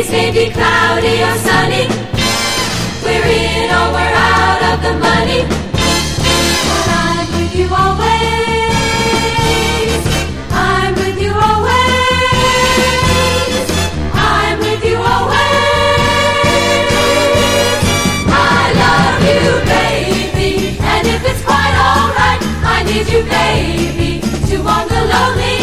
may be cloudy or sunny. We're in or we're out of the money. But I'm with you always. I'm with you always. I'm with you always. I love you, baby. And if it's quite alright, I need you, baby, to walk the lonely